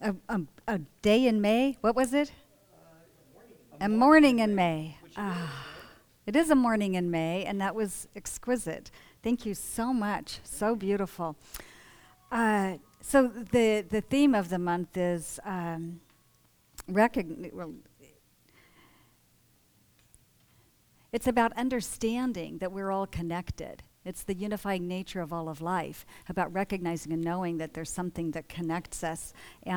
a day in May. What was it? A morning in May. Ah, it is a morning in May, and that was exquisite. Thank you so much. So beautiful. So the theme of the month is well, it's about understanding that we're all connected. It's the unifying nature of all of life, about recognizing and knowing that there's something that connects us,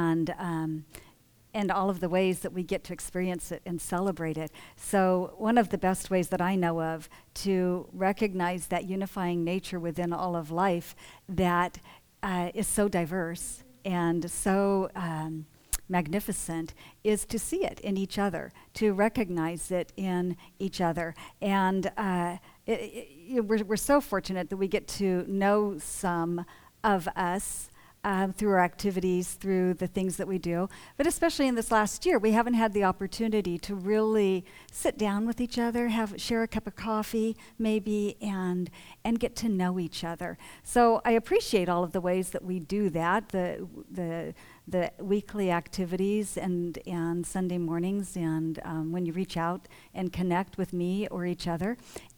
and all of the ways that we get to experience it and celebrate it. So one of the best ways that I know of to recognize that unifying nature within all of life that is so diverse and so magnificent is to see it in each other, to recognize it in each other. And we're so fortunate that we get to know some of us through our activities, through the things that we do. But especially in this last year, we haven't had the opportunity to really sit down with each other, share a cup of coffee, maybe, and get to know each other. So I appreciate all of the ways that we do that, the weekly activities and Sunday mornings, and when you reach out and connect with me or each other.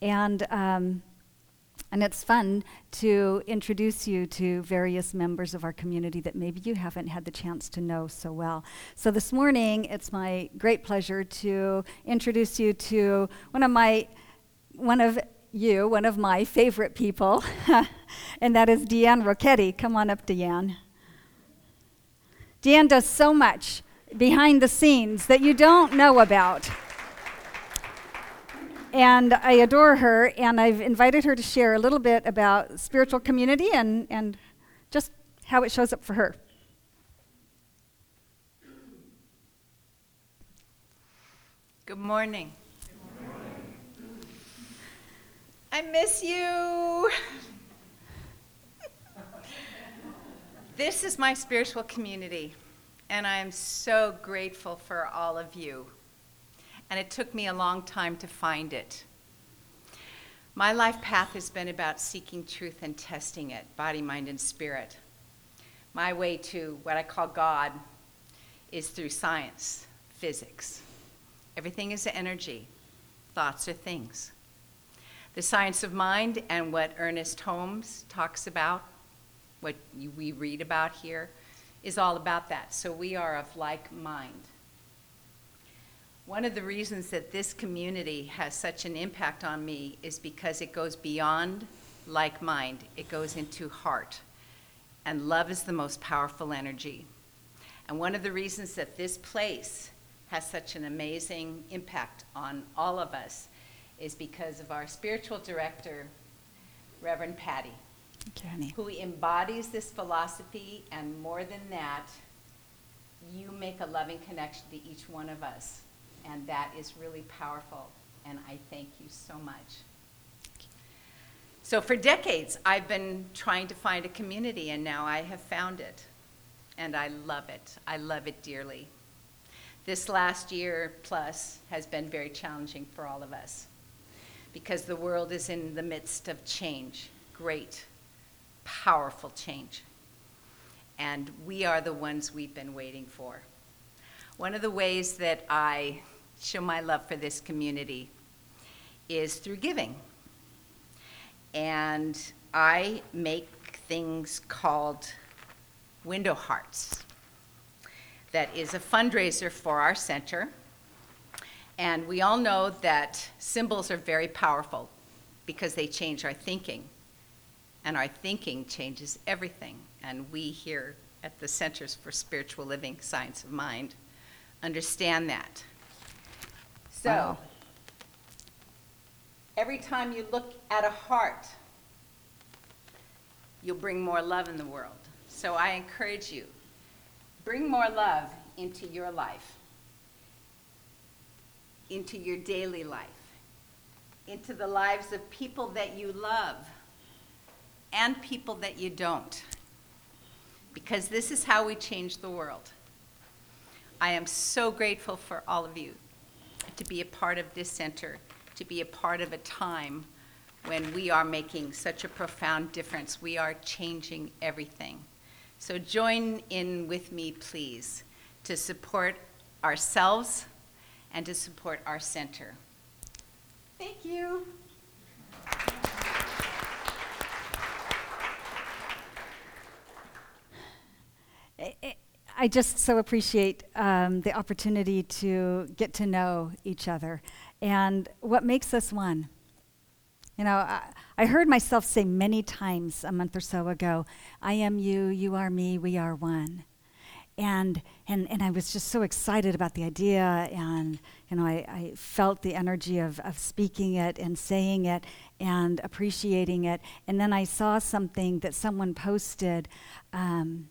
And it's fun to introduce you to various members of our community that maybe you haven't had the chance to know so well. So this morning, it's my great pleasure to introduce you to one of my favorite people, and that is Deanne Rocchetti. Come on up, Deanne. Deanne does so much behind the scenes that you don't know about. And I adore her, and I've invited her to share a little bit about spiritual community and just how it shows up for her. Good morning. Good morning. I miss you. This is my spiritual community, and I am so grateful for all of you. And it took me a long time to find it. My life path has been about seeking truth and testing it, body, mind, and spirit. My way to what I call God is through science, physics. Everything is energy. Thoughts are things. The science of mind and what Ernest Holmes talks about, what we read about here, is all about that. So we are of like mind. One of the reasons that this community has such an impact on me is because it goes beyond like mind. It goes into heart. And love is the most powerful energy. And one of the reasons that this place has such an amazing impact on all of us is because of our spiritual director, Reverend Patty, who embodies this philosophy, and more than that, you make a loving connection to each one of us. And that is really powerful, and I thank you so much. So for decades, I've been trying to find a community, and now I have found it, and I love it. I love it dearly. This last year plus has been very challenging for all of us because the world is in the midst of change, great, powerful change, and we are the ones we've been waiting for. One of the ways that I show my love for this community is through giving. And I make things called Window Hearts. That is a fundraiser for our center. And we all know that symbols are very powerful because they change our thinking. And our thinking changes everything. And we here at the Centers for Spiritual Living, Science of Mind, understand that. So, wow. Every time you look at a heart, you'll bring more love in the world. So I encourage you, bring more love into your life, into your daily life, into the lives of people that you love and people that you don't. Because this is how we change the world. I am so grateful for all of you to be a part of this center, to be a part of a time when we are making such a profound difference. We are changing everything So join in with me, please, to support ourselves and to support our center. Thank you. I just so appreciate the opportunity to get to know each other and what makes us one. You know, I heard myself say many times a month or so ago, I am you, you are me, we are one. And I was just so excited about the idea, and I felt the energy of speaking it and saying it and appreciating it. And then I saw something that someone posted, and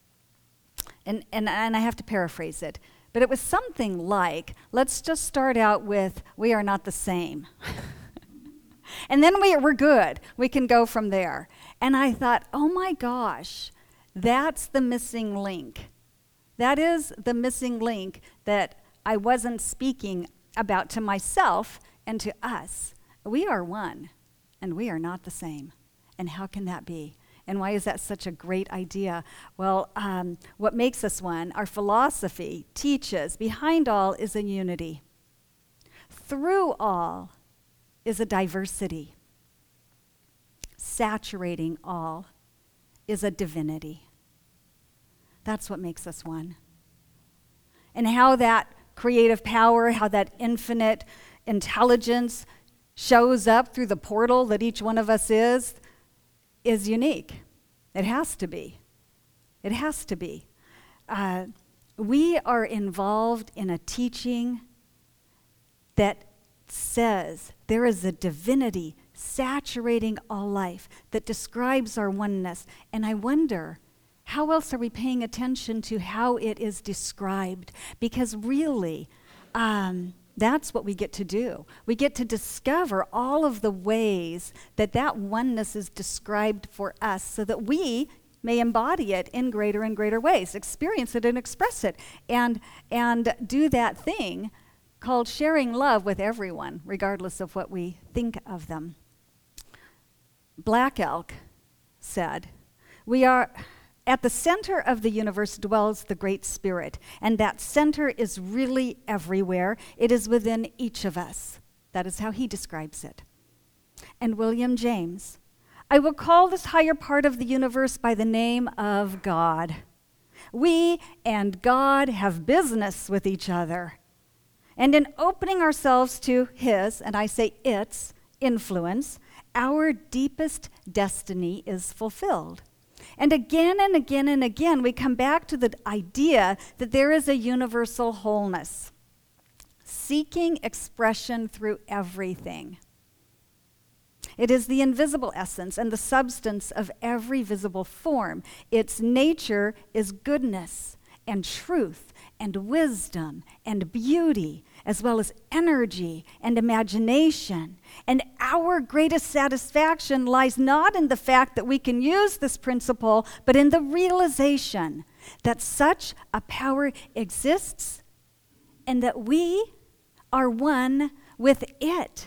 I have to paraphrase it, but it was something like, let's just start out with, we are not the same. And then we're good. We can go from there. And I thought, oh my gosh, that's the missing link. That is the missing link that I wasn't speaking about to myself and to us. We are one, and we are not the same. And how can that be? And why is that such a great idea? Well, what makes us one, our philosophy teaches, behind all is a unity. Through all is a diversity. Saturating all is a divinity. That's what makes us one. And how that creative power, how that infinite intelligence shows up through the portal that each one of us is unique. It has to be. It has to be. We are involved in a teaching that says there is a divinity saturating all life that describes our oneness. And I wonder, how else are we paying attention to how it is described? Because really, that's what we get to do. We get to discover all of the ways that that oneness is described for us so that we may embody it in greater and greater ways, experience it and express it, and do that thing called sharing love with everyone, regardless of what we think of them. Black Elk said, we are at the center of the universe dwells the Great Spirit, and that center is really everywhere. It is within each of us. That is how he describes it. And William James, I will call this higher part of the universe by the name of God. We and God have business with each other. And in opening ourselves to his, and I say its, influence, our deepest destiny is fulfilled. And again and again and again, we come back to the idea that there is a universal wholeness, seeking expression through everything. It is the invisible essence and the substance of every visible form. Its nature is goodness and truth and wisdom and beauty, as well as energy and imagination. And our greatest satisfaction lies not in the fact that we can use this principle, but in the realization that such a power exists and that we are one with it.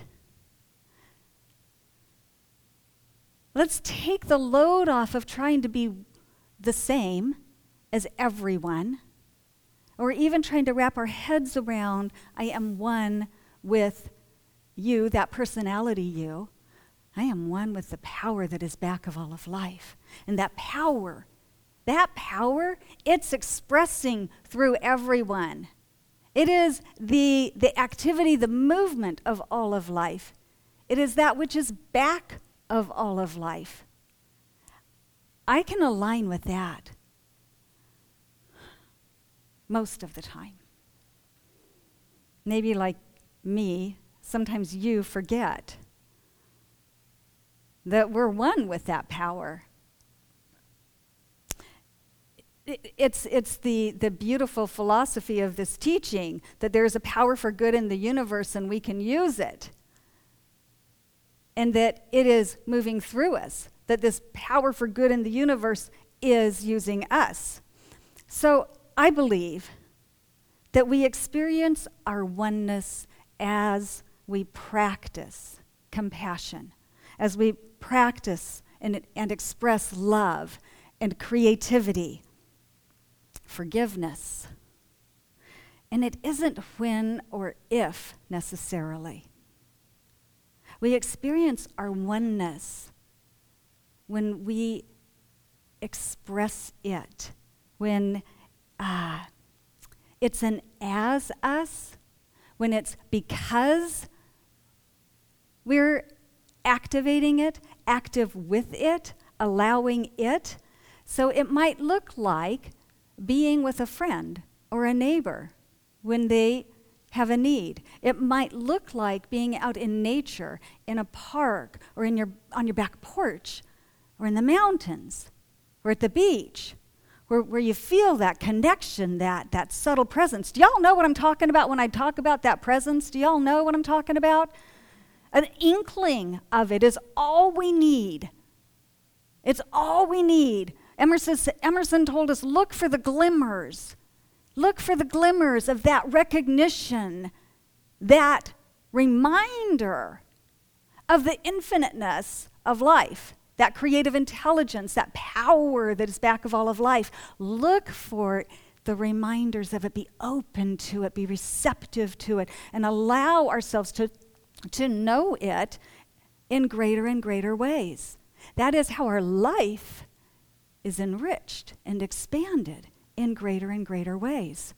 Let's take the load off of trying to be the same as everyone, or even trying to wrap our heads around, I am one with you, that personality you. I am one with the power that is back of all of life. And that power, it's expressing through everyone. It is the activity, the movement of all of life. It is that which is back of all of life. I can align with that most of the time. Maybe like me, sometimes you forget that we're one with that power. It's the beautiful philosophy of this teaching that there's a power for good in the universe and we can use it. And that it is moving through us, that this power for good in the universe is using us. So I believe that we experience our oneness as we practice compassion, as we practice and express love, and creativity, forgiveness. And it isn't when or if necessarily. We experience our oneness when we express it, when it's an as us, when it's because we're activating it, active with it, allowing it. So it might look like being with a friend or a neighbor when they have a need. It might look like being out in nature, in a park, or on your back porch, or in the mountains, or at the beach, where you feel that connection, that subtle presence. Do y'all know what I'm talking about when I talk about that presence? Do y'all know what I'm talking about? An inkling of it is all we need. It's all we need. Emerson told us, look for the glimmers. Look for the glimmers of that recognition, that reminder of the infiniteness of life, that creative intelligence, that power that is back of all of life. Look for the reminders of it. Be open to it. Be receptive to it. And allow ourselves to know it in greater and greater ways. That is how our life is enriched and expanded in greater and greater ways.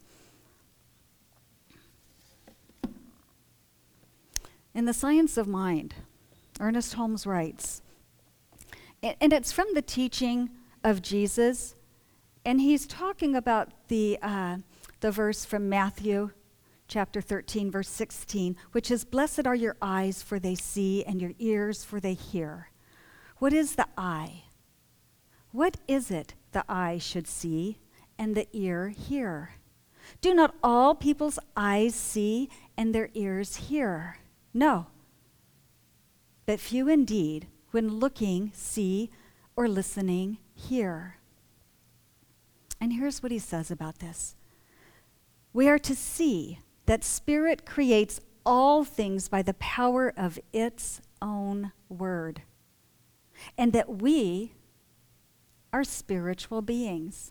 In The Science of Mind, Ernest Holmes writes, and it's from the teaching of Jesus, and he's talking about the verse from Matthew chapter 13, verse 16, which is, "Blessed are your eyes, for they see, and your ears, for they hear." What is the eye? What is it the eye should see and the ear hear? Do not all people's eyes see and their ears hear? No. But few indeed, when looking, see, or listening, hear. And here's what he says about this. We are to see that Spirit creates all things by the power of its own word, and that we are spiritual beings.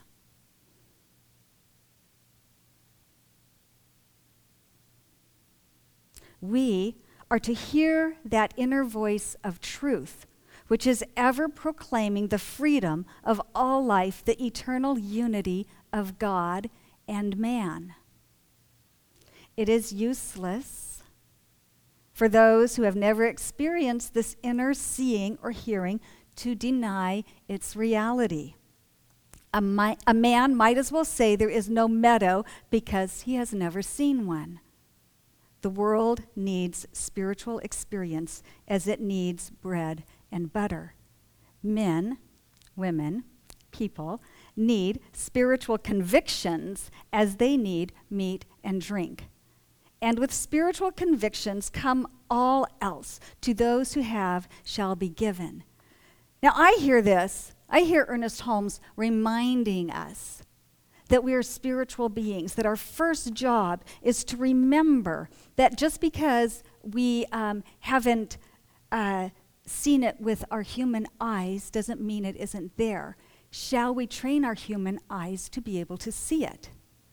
We are to hear that inner voice of truth, which is ever proclaiming the freedom of all life, the eternal unity of God and man. It is useless for those who have never experienced this inner seeing or hearing to deny its reality. A man might as well say there is no meadow because he has never seen one. The world needs spiritual experience as it needs bread and butter. Men, women, people need spiritual convictions as they need meat and drink. And with spiritual convictions come all else. To those who have shall be given. Now I hear this. I hear Ernest Holmes reminding us that we are spiritual beings, that our first job is to remember that just because we haven't seen it with our human eyes doesn't mean it isn't there. Shall we train our human eyes to be able to see it?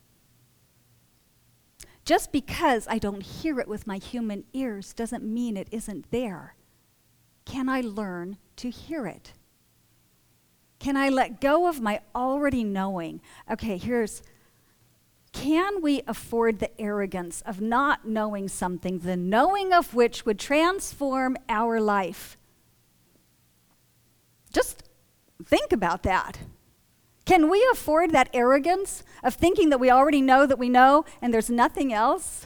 Just because I don't hear it with my human ears doesn't mean it isn't there. Can I learn to hear it? Can I let go of my already knowing? Okay, can we afford the arrogance of not knowing something, the knowing of which would transform our life? Just think about that. Can we afford that arrogance of thinking that we already know that we know and there's nothing else?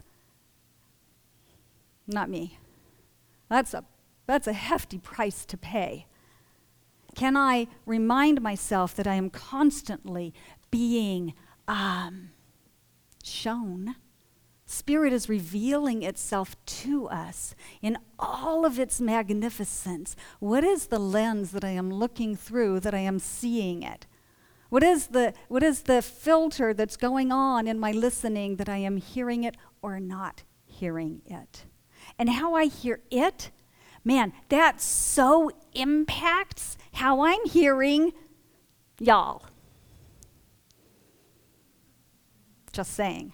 Not me. That's a hefty price to pay. Can I remind myself that I am constantly being shown? Spirit is revealing itself to us in all of its magnificence. What is the lens that I am looking through that I am seeing it? What is the filter that's going on in my listening that I am hearing it or not hearing it? And how I hear it, man, that so impacts how I'm hearing Y'all. Just saying.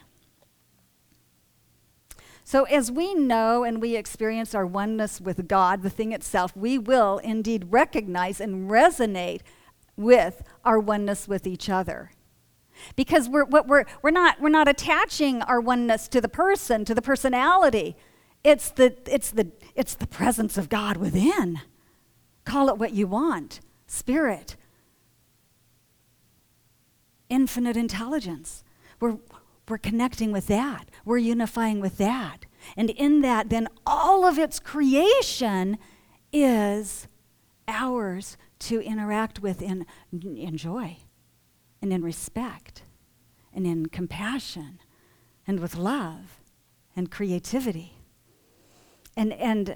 So as we know and we experience our oneness with God, the thing itself, we will indeed recognize and resonate with our oneness with each other. Because we're not attaching our oneness to the person, to the personality. It's the presence of God within. Call it what you want. Spirit. Infinite intelligence. We're connecting with that. We're unifying with that. And in that, then all of its creation is ours to interact with in joy and in respect and in compassion and with love and creativity. And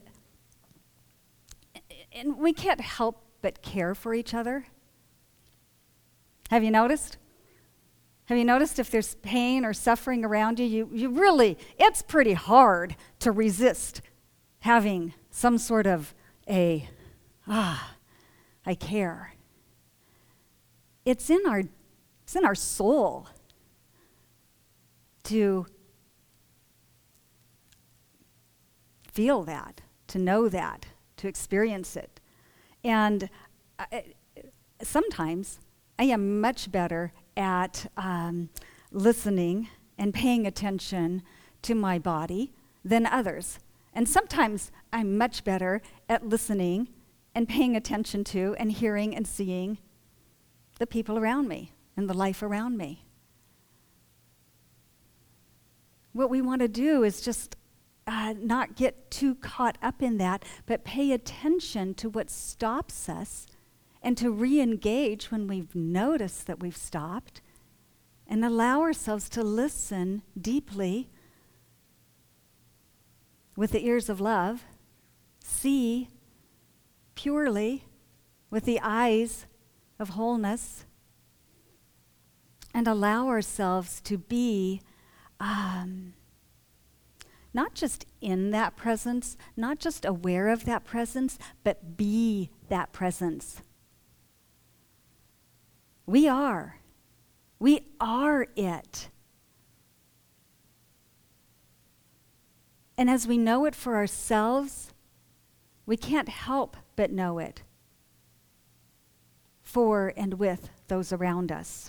we can't help but care for each other. Have you noticed? Have you noticed if there's pain or suffering around you, you really, it's pretty hard to resist having some sort of I care. It's in our soul to feel that, to know that, to experience it. And sometimes I am much better at listening and paying attention to my body than others. And sometimes I'm much better at listening and paying attention to and hearing and seeing the people around me and the life around me. What we want to do is just not get too caught up in that, but pay attention to what stops us and to re-engage when we've noticed that we've stopped and allow ourselves to listen deeply with the ears of love, see purely with the eyes of wholeness, and allow ourselves to be not just in that presence, not just aware of that presence, but be that presence. We are it. And as we know it for ourselves, we can't help but know it for and with those around us.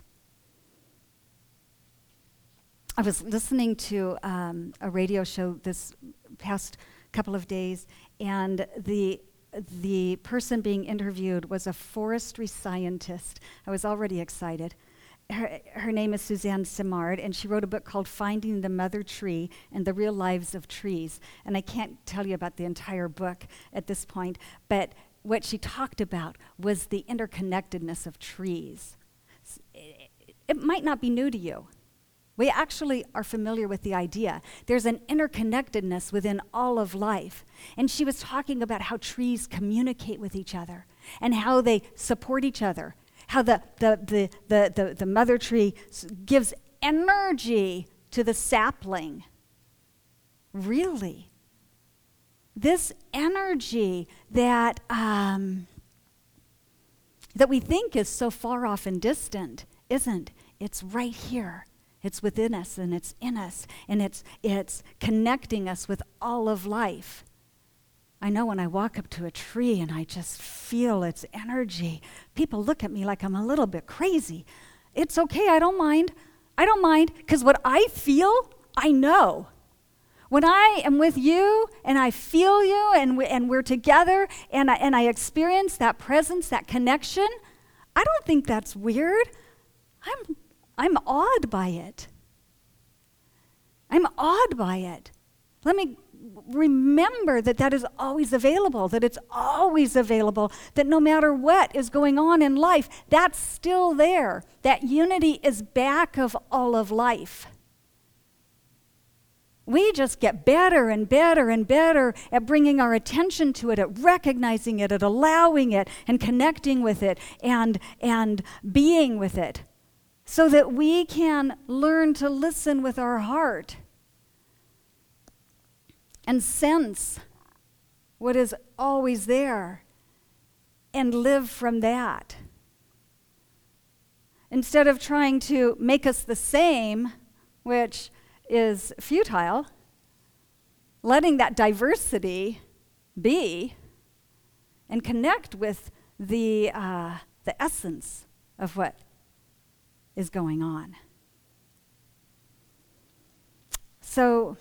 I was listening to a radio show this past couple of days, and the person being interviewed was a forestry scientist. I was already excited. Her name is Suzanne Simard, and she wrote a book called Finding the Mother Tree and the Real Lives of Trees. And I can't tell you about the entire book at this point, but what she talked about was the interconnectedness of trees. It might not be new to you. We actually are familiar with the idea. There's an interconnectedness within all of life. And she was talking about how trees communicate with each other and how they support each other, how the mother tree gives energy to the sapling. Really? This energy that we think is so far off and distant isn't. It's right here. It's within us, and it's in us, and it's connecting us with all of life. I know when I walk up to a tree and I just feel its energy, people look at me like I'm a little bit crazy. It's okay, I don't mind. I don't mind, because what I feel, I know. When I am with you and I feel you and we're together and I experience that presence, that connection, I don't think that's weird. I'm awed by it. I'm awed by it. Let me remember that is always available, that it's always available, that no matter what is going on in life, that's still there. That unity is back of all of life. We just get better and better and better at bringing our attention to it, at recognizing it, at allowing it, and connecting with it, and being with it, so that we can learn to listen with our heart and sense what is always there and live from that. instead of trying to make us the same, which is futile, letting that diversity be and connect with the essence of what is going on. So,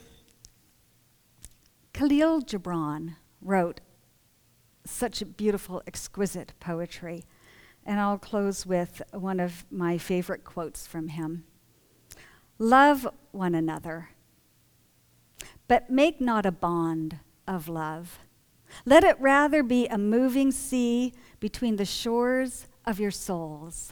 Khalil Gibran wrote such beautiful, exquisite poetry. And I'll close with one of my favorite quotes from him. Love one another, but make not a bond of love. Let it rather be a moving sea between the shores of your souls.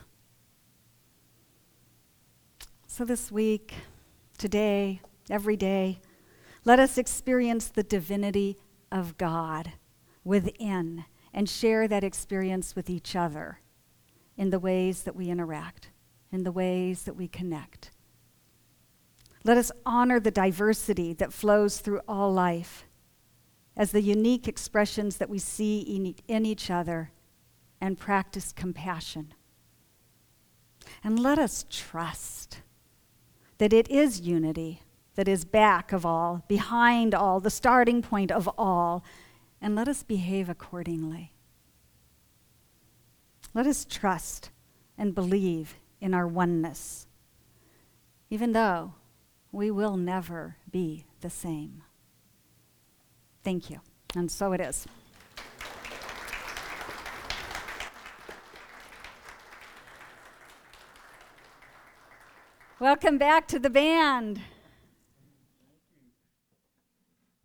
So this week, today, every day, let us experience the divinity of God within and share that experience with each other in the ways that we interact, in the ways that we connect. Let us honor the diversity that flows through all life as the unique expressions that we see in each other, and practice compassion. And let us trust that it is unity that is back of all, behind all, the starting point of all, and let us behave accordingly. Let us trust and believe in our oneness, even though we will never be the same. Thank you. And so it is. Welcome back to the band.